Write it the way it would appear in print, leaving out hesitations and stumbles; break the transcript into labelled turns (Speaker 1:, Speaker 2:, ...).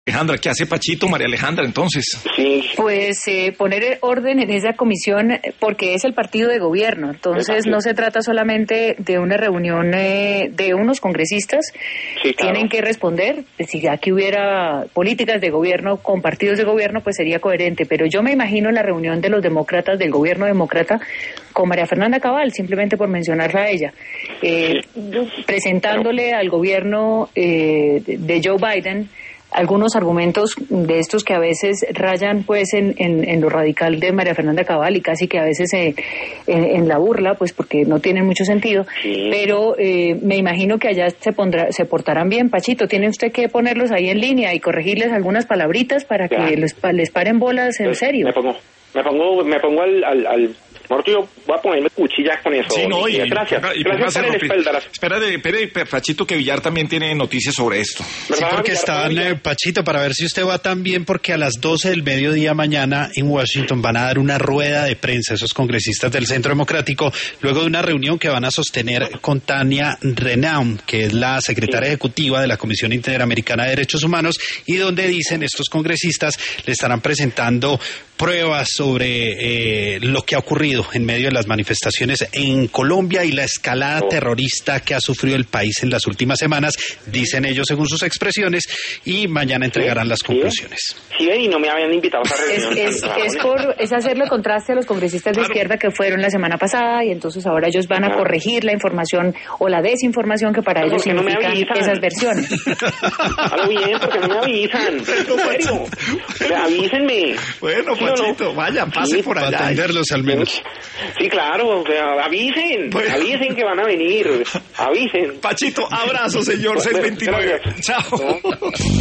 Speaker 1: Alejandra, ¿qué hace Pachito, María Alejandra, entonces?
Speaker 2: Sí.
Speaker 3: Pues poner orden en esa comisión porque es el partido de gobierno, entonces no se trata solamente de una reunión de unos congresistas,
Speaker 2: Sí, claro.
Speaker 3: Tienen que responder, si aquí hubiera políticas de gobierno con partidos de gobierno pues sería coherente, pero yo me imagino la reunión de los demócratas, del gobierno demócrata, con María Fernanda Cabal, simplemente por mencionarla a ella, presentándole al gobierno de Joe Biden algunos argumentos de estos que a veces rayan pues en lo radical de María Fernanda Cabal y casi que a veces en la burla, pues porque no tienen mucho sentido, pero me imagino que allá se portarán bien. Pachito, tiene usted que ponerlos ahí en línea y corregirles algunas palabritas para que les paren bolas en serio.
Speaker 2: Me pongo al Morto, yo voy a ponerme cuchillas con eso.
Speaker 1: Sí, no,
Speaker 2: gracias por el espaldaras.
Speaker 1: Espera, Pachito, que Villar también tiene noticias sobre esto.
Speaker 4: Sí, porque están, Pachito, para ver si usted va también, porque a las 12 del mediodía mañana en Washington van a dar una rueda de prensa esos congresistas del Centro Democrático, luego de una reunión que van a sostener con Tania Renaum, que es la secretaria ejecutiva de la Comisión Interamericana de Derechos Humanos, y donde dicen estos congresistas le estarán presentando pruebas sobre lo que ha ocurrido en medio de las manifestaciones en Colombia y la escalada terrorista que ha sufrido el país en las últimas semanas, dicen ellos según sus expresiones, y mañana entregarán las conclusiones.
Speaker 2: Sí, y no me habían invitado a esa reunión.
Speaker 3: Es hacerle contraste a los congresistas de izquierda que fueron la semana pasada y entonces ahora ellos van a corregir la información o la desinformación que para ellos significan esas versiones.
Speaker 2: Hablo bien, porque no me avisan. En serio. Avísenme.
Speaker 1: Bueno, Pachito, vaya, pase por allá.
Speaker 4: Para atenderlos al menos.
Speaker 2: Sí, claro, o sea, avisen que van a venir, avisen.
Speaker 1: Pachito, abrazo, señor, 629. Chao.